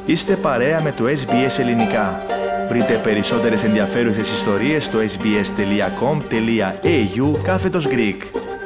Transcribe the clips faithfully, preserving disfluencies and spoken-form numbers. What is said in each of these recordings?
Είστε παρέα με το ες μπι ες Ελληνικά. Βρείτε περισσότερες ενδιαφέρουσες ιστορίες στο sbs.com.au κάθετος Greek.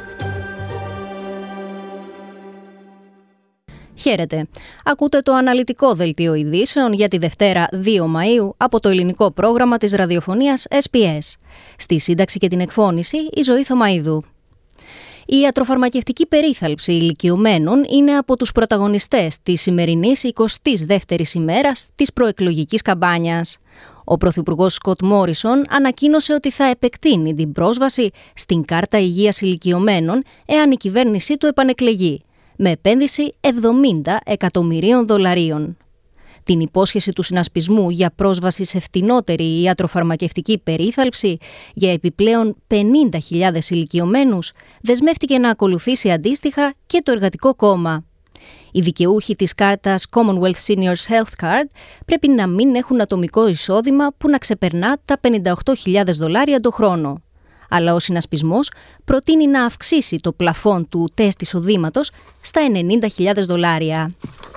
Χαίρετε. Ακούτε το αναλυτικό δελτίο ειδήσεων για τη Δευτέρα δύο Μαΐου από το ελληνικό πρόγραμμα της ραδιοφωνίας ες μπι ες. Στη σύνταξη και την εκφώνηση η Ζωή Θωμαΐδου. Η ιατροφαρμακευτική περίθαλψη ηλικιωμένων είναι από τους πρωταγωνιστές της σημερινής εικοστής δεύτερης ημέρας της προεκλογικής καμπάνιας. Ο Πρωθυπουργός Σκοτ Μόρισον ανακοίνωσε ότι θα επεκτείνει την πρόσβαση στην κάρτα υγείας ηλικιωμένων εάν η κυβέρνησή του επανεκλεγεί, με επένδυση εβδομήντα εκατομμυρίων δολαρίων. Την υπόσχεση του συνασπισμού για πρόσβαση σε φτηνότερη ιατροφαρμακευτική περίθαλψη για επιπλέον πενήντα χιλιάδες ηλικιωμένους δεσμεύτηκε να ακολουθήσει αντίστοιχα και το Εργατικό Κόμμα. Οι δικαιούχοι της κάρτας Commonwealth Seniors Health Card πρέπει να μην έχουν ατομικό εισόδημα που να ξεπερνά τα πενήντα οκτώ χιλιάδες δολάρια το χρόνο. Αλλά ο συνασπισμός προτείνει να αυξήσει το πλαφόν του τεστ εισοδήματος στα ενενήντα χιλιάδες δολάρια.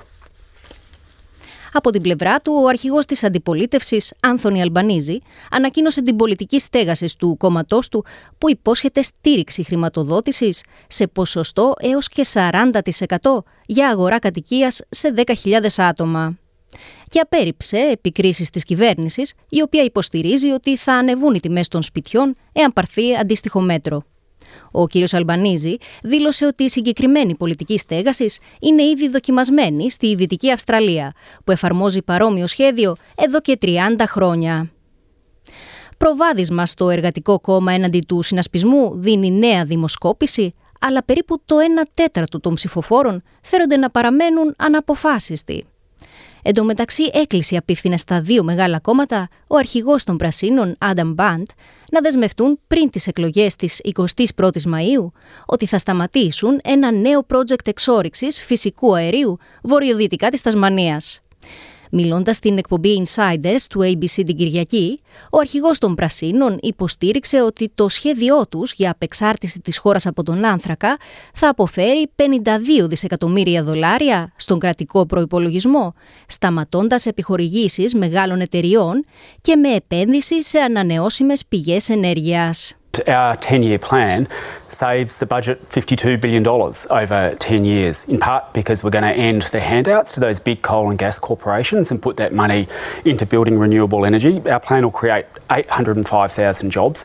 Από την πλευρά του, ο αρχηγός της αντιπολίτευσης, Άνθονι Αλμπανίζη, ανακοίνωσε την πολιτική στέγαση του κόμματός του που υπόσχεται στήριξη χρηματοδότησης σε ποσοστό έως και σαράντα τοις εκατό για αγορά κατοικίας σε δέκα χιλιάδες άτομα. Και απέρριψε επικρίσεις της κυβέρνησης, η οποία υποστηρίζει ότι θα ανεβούν οι τιμές των σπιτιών εάν πάρθει αντίστοιχο μέτρο. Ο κ. Αλμπανίζη δήλωσε ότι η συγκεκριμένη πολιτική στέγασης είναι ήδη δοκιμασμένη στη Δυτική Αυστραλία, που εφαρμόζει παρόμοιο σχέδιο εδώ και τριάντα χρόνια. Προβάδισμα στο Εργατικό Κόμμα έναντι του συνασπισμού δίνει νέα δημοσκόπηση, αλλά περίπου το ένα τέταρτο των ψηφοφόρων φέρονται να παραμένουν αναποφάσιστοι. Εν τω μεταξύ έκλεισε απίφθινε στα δύο μεγάλα κόμματα ο αρχηγός των Πρασίνων, Άνταμ Μπαντ, να δεσμευτούν πριν τις εκλογές της εικοστής πρώτης Μαΐου ότι θα σταματήσουν ένα νέο project εξόρυξης φυσικού αερίου βορειοδυτικά της Τασμανίας. Μιλώντας στην εκπομπή Insiders του έι μπι σι την Κυριακή, ο αρχηγός των Πρασίνων υποστήριξε ότι το σχέδιό τους για απεξάρτηση της χώρας από τον άνθρακα θα αποφέρει πενήντα δύο δισεκατομμύρια δολάρια στον κρατικό προϋπολογισμό, σταματώντας επιχορηγήσεις μεγάλων εταιριών και με επένδυση σε ανανεώσιμες πηγές ενέργειας. Our ten-year plan saves the budget fifty-two billion dollars over ten years, in part because we're going to end the handouts to those big coal and gas corporations and put that money into building renewable energy. Our plan will create eight hundred five thousand jobs.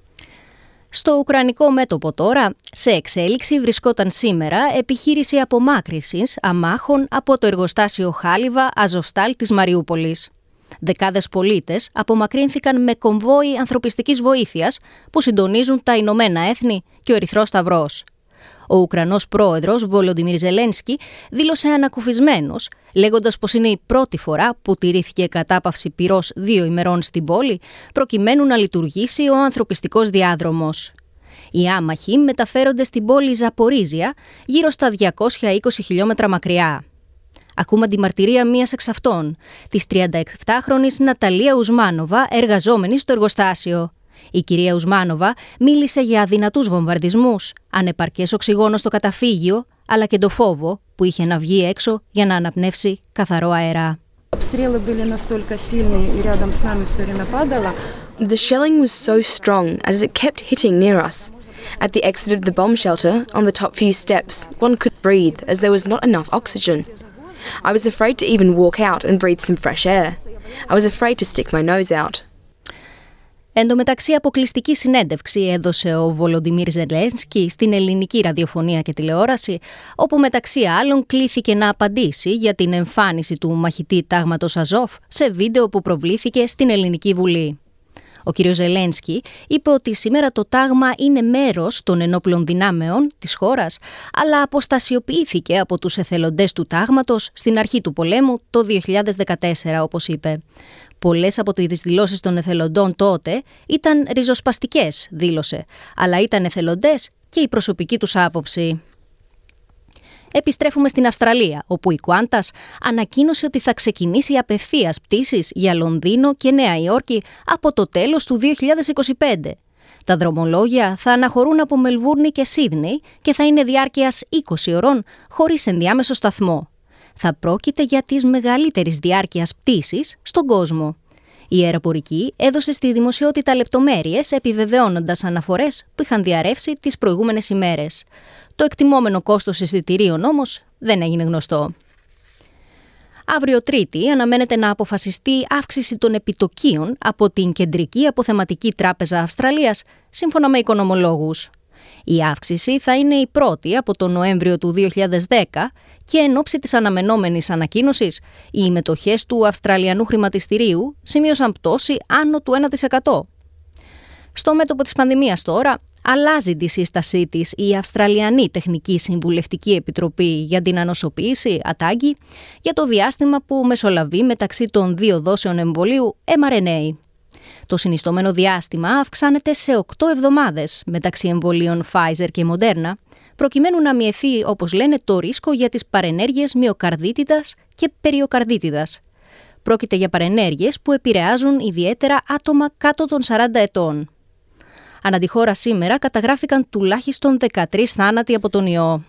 Στο ουκρανικό μέτωπο τώρα, σε εξέλιξη βρισκόταν σήμερα επιχείρηση απομάκρυσης αμάχων από το εργοστάσιο Χάλιβα Αζοφστάλ της Μαριούπολης. Δεκάδες πολίτες απομακρύνθηκαν με κομβόι ανθρωπιστικής βοήθειας που συντονίζουν τα Ηνωμένα Έθνη και ο Ερυθρός Σταυρός. Ο Ουκρανός πρόεδρος Βολοντιμίρ Ζελένσκι δήλωσε ανακουφισμένος, λέγοντας πως είναι η πρώτη φορά που τηρήθηκε κατάπαυση πυρός δύο ημερών στην πόλη, προκειμένου να λειτουργήσει ο ανθρωπιστικός διάδρομος. Οι άμαχοι μεταφέρονται στην πόλη Ζαπορίζια, γύρω στα διακόσια είκοσι χιλιόμετρα μακριά. Ακούμε τη μαρτυρία μίας εξ αυτών, της τριανταεπτάχρονης Ναταλία Ουσμάνοβα, εργαζόμενης στο εργοστάσιο. Η κυρία Ουσμάνοβα μίλησε για αδυνατούς βομβαρδισμούς, ανεπαρκές οξυγόνο στο καταφύγιο, αλλά και το φόβο που είχε να βγει έξω για να αναπνεύσει καθαρό αέρα. The shelling was so strong as it kept hitting near us. At the exit of the bomb shelter, on the top few steps, one could breathe as there was not enough oxygen. I was afraid to even walk out and breathe some fresh air. I was afraid to stick my nose out. Εν τω μεταξύ, αποκλειστική συνέντευξη έδωσε ο Βολοντιμίρ Ζελένσκι στην ελληνική ραδιοφωνία και τηλεόραση, όπου μεταξύ άλλων κλήθηκε να απαντήσει για την εμφάνιση του μαχητή τάγματος Αζόφ σε βίντεο που προβλήθηκε στην Ελληνική Βουλή. Ο κ. Ζελένσκι είπε ότι σήμερα το τάγμα είναι μέρος των ενόπλων δυνάμεων της χώρας, αλλά αποστασιοποιήθηκε από τους εθελοντές του τάγματος στην αρχή του πολέμου το δύο χιλιάδες δεκατέσσερα, όπως είπε. Πολλές από τις δηλώσεις των εθελοντών τότε ήταν ριζοσπαστικές, δήλωσε, αλλά ήταν εθελοντές και η προσωπική τους άποψη. Επιστρέφουμε στην Αυστραλία, όπου η Qantas ανακοίνωσε ότι θα ξεκινήσει απευθείας πτήσεις για Λονδίνο και Νέα Υόρκη από το τέλος του δύο χιλιάδες είκοσι πέντε. Τα δρομολόγια θα αναχωρούν από Μελβούρνη και Σίδνεϊ και θα είναι διάρκειας είκοσι ωρών χωρίς ενδιάμεσο σταθμό. θα πρόκειται για τις μεγαλύτερης διάρκειας πτήσεις στον κόσμο. Η αεροπορική έδωσε στη δημοσιότητα λεπτομέρειες, επιβεβαιώνοντας αναφορές που είχαν διαρρεύσει τις προηγούμενες ημέρες. Το εκτιμόμενο κόστος εισιτηρίων όμως δεν έγινε γνωστό. Αύριο Τρίτη αναμένεται να αποφασιστεί αύξηση των επιτοκίων από την Κεντρική Αποθεματική Τράπεζα Αυστραλίας, σύμφωνα με οικονομολόγους. Η αύξηση θα είναι η πρώτη από τον Νοέμβριο του δύο χιλιάδες δέκα και εν ώψη της αναμενόμενης ανακοίνωσης, οι μετοχές του Αυστραλιανού χρηματιστηρίου σημείωσαν πτώση άνω του ένα τοις εκατό. Στο μέτωπο της πανδημίας τώρα, αλλάζει τη σύστασή της η Αυστραλιανή Τεχνική Συμβουλευτική Επιτροπή για την Ανοσοποίηση, ΑΤΑΓΚΙ, για το διάστημα που μεσολαβεί μεταξύ των δύο δόσεων εμβολίου εμ αρ εν έι. Το συνιστόμενο διάστημα αυξάνεται σε οκτώ εβδομάδες μεταξύ εμβολίων Pfizer και Moderna, προκειμένου να μειωθεί, όπως λένε, το ρίσκο για τις παρενέργειες μυοκαρδίτιδας και περιοκαρδίτιδας. Πρόκειται για παρενέργειες που επηρεάζουν ιδιαίτερα άτομα κάτω των σαράντα ετών. Ανά τη χώρα σήμερα καταγράφηκαν τουλάχιστον δεκατρείς θάνατοι από τον ιό.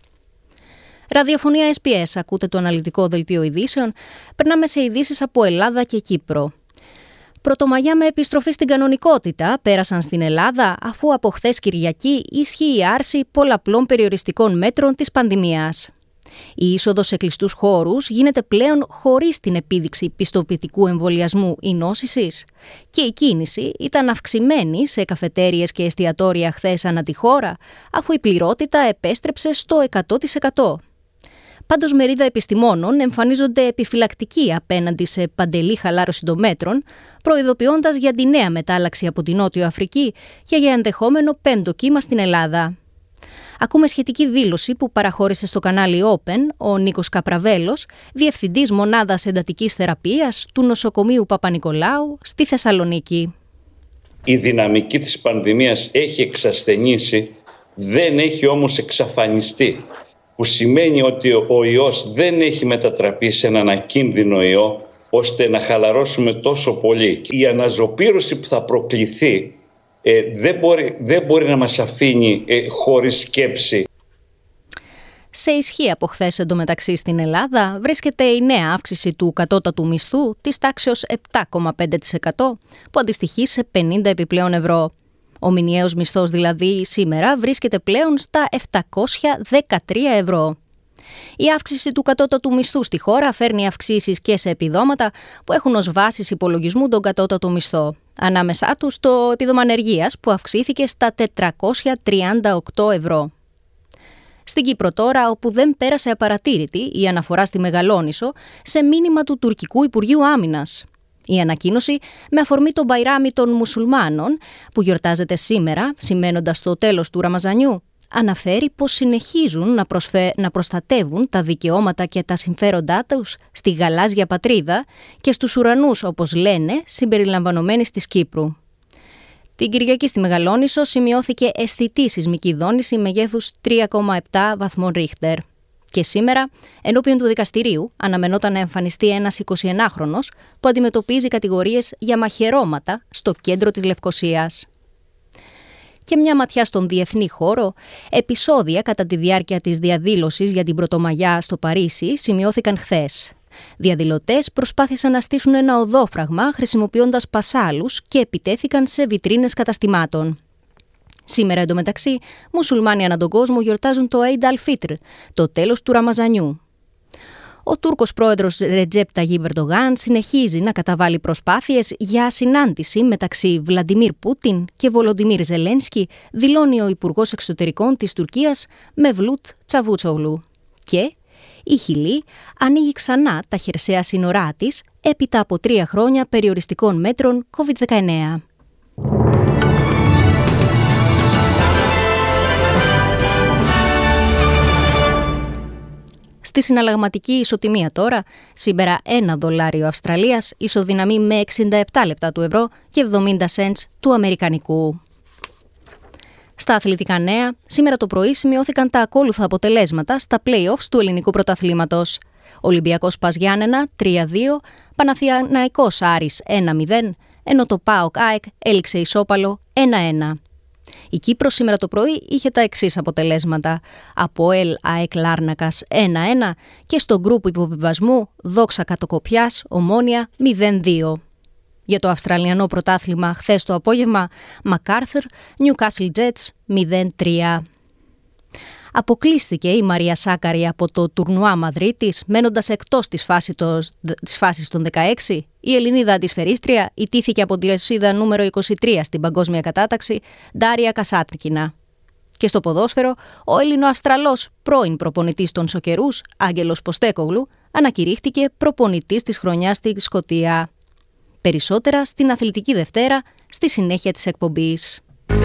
Ραδιοφωνία ες μπι ες, ακούτε το αναλυτικό δελτίο ειδήσεων. Περνάμε σε ειδήσεις από Ελλάδα και Κύπρο. Πρωτομαγιά με επιστροφή στην κανονικότητα πέρασαν στην Ελλάδα, αφού από χθες Κυριακή ίσχυε η άρση πολλαπλών περιοριστικών μέτρων της πανδημίας. Η είσοδος σε κλειστούς χώρους γίνεται πλέον χωρίς την επίδειξη πιστοποιητικού εμβολιασμού ή νόσησης και η κίνηση ήταν αυξημένη σε καφετέριες και εστιατόρια χθες ανά τη χώρα, αφού η πληρότητα επέστρεψε στο εκατό τοις εκατό. Πάντως, μερίδα επιστημόνων εμφανίζονται επιφυλακτικοί απέναντι σε παντελή χαλάρωση των μέτρων, προειδοποιώντας για τη νέα μετάλλαξη από την Νότιο Αφρική και για ενδεχόμενο πέμπτο κύμα στην Ελλάδα. Ακούμε σχετική δήλωση που παραχώρησε στο κανάλι Open ο Νίκος Καπραβέλος, διευθυντής μονάδας εντατικής θεραπείας του νοσοκομείου Παπα-Νικολάου στη Θεσσαλονίκη. Η δυναμική της πανδημίας έχει εξασθενήσει, δεν έχει όμως εξαφανιστεί, που σημαίνει ότι ο ιός δεν έχει μετατραπεί σε έναν ακίνδυνο ιό, ώστε να χαλαρώσουμε τόσο πολύ. Η αναζωπήρωση που θα προκληθεί ε, δεν, μπορεί, δεν μπορεί να μας αφήνει ε, χωρίς σκέψη. Σε ισχύ από χθες εντωμεταξύ στην Ελλάδα βρίσκεται η νέα αύξηση του κατώτατου μισθού της τάξεως επτά κόμμα πέντε τοις εκατό, που αντιστοιχεί σε πενήντα επιπλέον ευρώ. Ο μηνιαίος μισθός δηλαδή σήμερα βρίσκεται πλέον στα επτακόσια δεκατρία ευρώ. Η αύξηση του κατώτατου μισθού στη χώρα φέρνει αυξήσεις και σε επιδόματα που έχουν ως βάσης υπολογισμού τον κατώτατο μισθό. Ανάμεσά τους το επίδομα ανεργίας που αυξήθηκε στα τετρακόσια τριάντα οκτώ ευρώ. Στην Κύπρο τώρα, όπου δεν πέρασε απαρατήρητη η αναφορά στη Μεγαλόνισσο σε μήνυμα του τουρκικού Υπουργείου Άμυνας. Η ανακοίνωση, με αφορμή τον Μπαϊράμι των Μουσουλμάνων, που γιορτάζεται σήμερα, σημαίνοντας το τέλος του Ραμαζανιού, αναφέρει πως συνεχίζουν να, προσφε... να προστατεύουν τα δικαιώματα και τα συμφέροντά τους στη γαλάζια πατρίδα και στους ουρανούς, όπως λένε, συμπεριλαμβανομένης της Κύπρου. Την Κυριακή στη Μεγαλόνισσο σημειώθηκε αισθητή σεισμική δόνηση μεγέθους τρία κόμμα επτά βαθμών Ρίχτερ. Και σήμερα, ενώπιον του δικαστηρίου, αναμενόταν να εμφανιστεί ένας εικοσιενάχρονος που αντιμετωπίζει κατηγορίες για μαχαιρώματα στο κέντρο της Λευκωσίας. Και μια ματιά στον διεθνή χώρο, επεισόδια κατά τη διάρκεια της διαδήλωσης για την Πρωτομαγιά στο Παρίσι σημειώθηκαν χθες. Διαδηλωτές προσπάθησαν να στήσουν ένα οδόφραγμα χρησιμοποιώντας πασάλους και επιτέθηκαν σε βιτρίνες καταστημάτων. Σήμερα εντωμεταξύ, μουσουλμάνοι ανά τον κόσμο γιορτάζουν το Eid al-Fitr, το τέλος του Ραμαζανιού. Ο Τούρκος πρόεδρος Ρετζέπ Ταγίπ Ερντογάν συνεχίζει να καταβάλει προσπάθειες για συνάντηση μεταξύ Βλαντιμίρ Πούτιν και Βολοντιμίρ Ζελένσκι, δηλώνει ο Υπουργός Εξωτερικών της Τουρκίας Μευλούτ Τσαβούτσογλου. Και η Χιλή ανοίγει ξανά τα χερσαία σύνορά της έπειτα από τρία χρόνια περιοριστικών μέτρων κόβιντ δεκαεννέα. Στη συναλλαγματική ισοτιμία τώρα, σήμερα ένα δολάριο Αυστραλίας ισοδυναμεί με εξήντα επτά λεπτά του ευρώ και εβδομήντα σέντς του αμερικανικού. Στα αθλητικά νέα, σήμερα το πρωί σημειώθηκαν τα ακόλουθα αποτελέσματα στα play-offs του ελληνικού πρωταθλήματος. Ολυμπιακός Πας Γιάννενα τρία δύο, Παναθηναϊκός Άρης ένα μηδέν, ενώ το ΠΑΟΚ ΑΕΚ έληξε ισόπαλο ένα ένα. Η Κύπρος σήμερα το πρωί είχε τα εξής αποτελέσματα. ΑΠΟΕΛ ΑΕΚ Λάρνακας ένα ένα και στο γκρουπ υποβιβασμού Δόξα Κατοκοπιάς Ομόνια μηδέν δύο. Για το Αυστραλιανό πρωτάθλημα χθες το απόγευμα, MacArthur Newcastle Jets μηδέν τρία. Αποκλείστηκε η Μαρία Σάκαρη από το τουρνουά Μαδρίτης, μένοντας εκτός της, φάση το, της φάσης των δεκαέξι. Η Ελληνίδα αντισφαιρίστρια ιτήθηκε από τη ρεσίδα νούμερο είκοσι τρία στην παγκόσμια κατάταξη, Ντάρια Κασάτρικινα. Και στο ποδόσφαιρο, ο Έλληνο-Αυστραλός πρώην προπονητής των Σοκερούς, Άγγελος Ποστέκογλου, ανακηρύχθηκε προπονητής της χρονιάς στη Σκωτία. Περισσότερα στην Αθλητική Δευτέρα, στη συνέχεια της εκπομπής.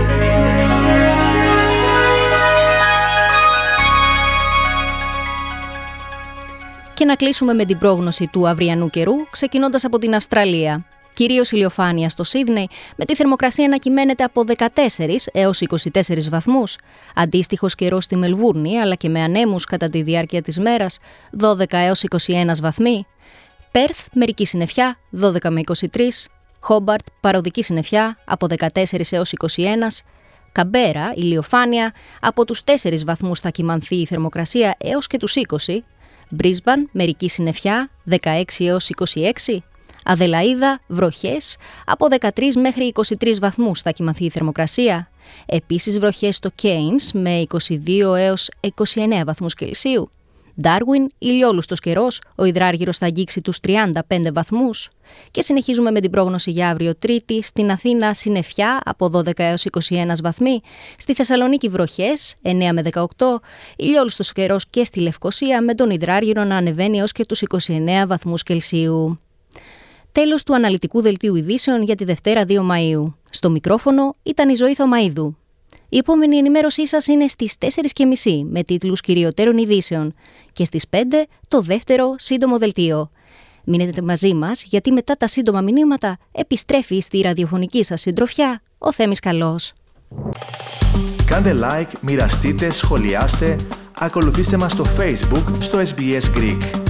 Και να κλείσουμε με την πρόγνωση του αυριανού καιρού, ξεκινώντας από την Αυστραλία. Κυρίως ηλιοφάνεια στο Σίδνεϊ, με τη θερμοκρασία να κυμαίνεται από δεκατέσσερις έως είκοσι τέσσερις βαθμούς. Αντίστοιχος καιρός στη Μελβούρνη, αλλά και με ανέμους κατά τη διάρκεια της μέρας, δώδεκα έως είκοσι ένα βαθμοί. Πέρθ, μερική συννεφιά, δώδεκα με είκοσι τρία. Χόμπαρτ, παροδική συννεφιά, από δεκατέσσερις έως είκοσι ένα. Καμπέρα, ηλιοφάνεια, από τους τέσσερις βαθμούς θα κυμανθεί η θερμοκρασία έως και τους είκοσι. Μπρίσμπαν, μερική συννεφιά, δεκαέξι έως είκοσι έξι. Αδελαΐδα, βροχές, από δεκατρείς μέχρι είκοσι τρεις βαθμούς θα κυμανθεί η θερμοκρασία. Επίσης βροχές στο Κέινς με είκοσι δύο έως είκοσι εννέα βαθμούς Κελσίου. Ντάρουιν, ηλιόλουστος καιρός, ο υδράργυρος θα αγγίξει τους τριάντα πέντε βαθμούς. Και συνεχίζουμε με την πρόγνωση για αύριο Τρίτη. Στην Αθήνα συννεφιά από δώδεκα έως είκοσι ένα βαθμοί. Στη Θεσσαλονίκη βροχές εννέα με δεκαοκτώ. Ηλιόλουστος καιρός και στη Λευκοσία με τον υδράργυρο να ανεβαίνει έως και τους είκοσι εννέα βαθμούς Κελσίου. Τέλος του αναλυτικού δελτίου ειδήσεων για τη Δευτέρα δύο Μαΐου. Στο μικρόφωνο ήταν η Ζωή Θωμαΐδου. Η επόμενη ενημέρωσή σας είναι στις τέσσερις και μισή με τίτλους κυριωτέρων ειδήσεων και στις πέντε το δεύτερο σύντομο δελτίο. Μείνετε μαζί μας γιατί μετά τα σύντομα μηνύματα επιστρέφει στη ραδιοφωνική σας συντροφιά ο Θέμης Καλός. Κάντε like, μοιραστείτε, σχολιάστε, ακολουθήστε μας στο Facebook στο ες μπι ες Greek.